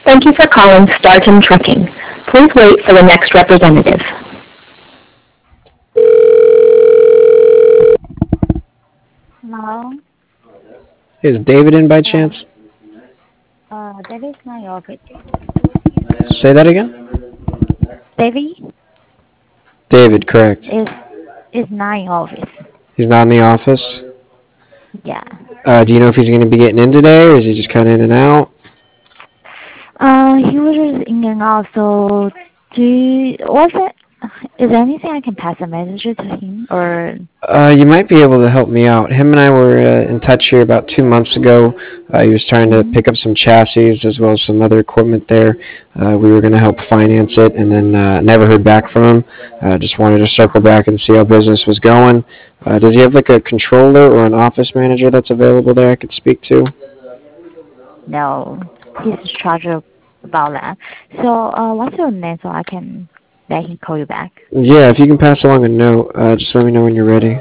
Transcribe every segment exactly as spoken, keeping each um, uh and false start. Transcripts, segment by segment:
Thank you for calling Starton Trucking. Please wait for the next representative. Hello. Is David in by Uh, chance? uh, that is my office. Say that again? Davy David, correct. is is my office. He's not in the office? Yeah. Uh, do you know if he's going to be getting in today, or is he just kind of in and out? Uh, he was just in and out. So, do you, was it? Is there anything I can pass a message to him or? Uh, you might be able to help me out. Him and I were uh, in touch here about two months ago. Uh, he was trying to Mm-hmm. pick up some chassis as well as some other equipment there. Uh, we were going to help finance it, and then uh, never heard back from him. Uh, just wanted to circle Uh-huh. back and see how business was going. Uh, does he have like a controller or an office manager that's available there I could speak to? No, he's in charge of about that. So, uh, what's your name so I can let him call you back? Yeah, if you can pass along a note, uh, just let me know when you're ready.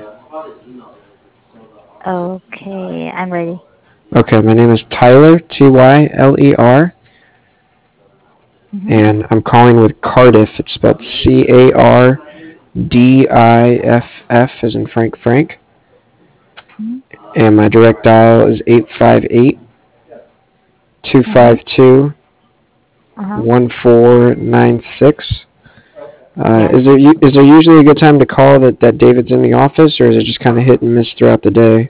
Okay, I'm ready. Okay, my name is Tyler, T Y L E R, Mm-hmm. and I'm calling with Cardiff. It's spelled C A R D I F F as in Frank Frank. Mm-hmm. And my direct dial is eight five eight, two Uh-huh. five two, Uh-huh. one four nine six. Uh, Yes. is there u- is there usually a good time to call that, that David's in the office, or is it just kind of hit and miss throughout the day?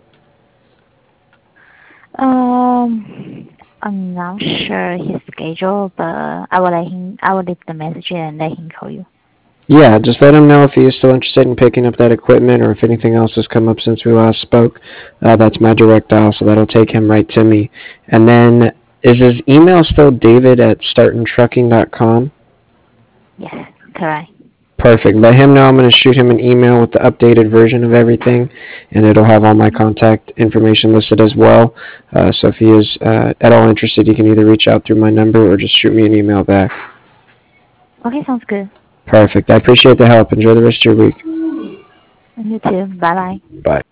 Um, I'm not sure his schedule, but I will let him. I will leave the message and let him call you. Yeah, just let him know if he is still interested in picking up that equipment or if anything else has come up since we last spoke. Uh, that's my direct dial, so that'll take him right to me. And then, is his email still david at starton trucking dot com? Yes, correct. Perfect. Let him know I'm going to shoot him an email with the updated version of everything, and it'll have all my Mm-hmm. contact information listed as well. Uh, so if he is uh, at all interested, he can either reach out through my number or just shoot me an email back. Okay, sounds good. Perfect. I appreciate the help. Enjoy the rest of your week. And you too. Bye bye. Bye.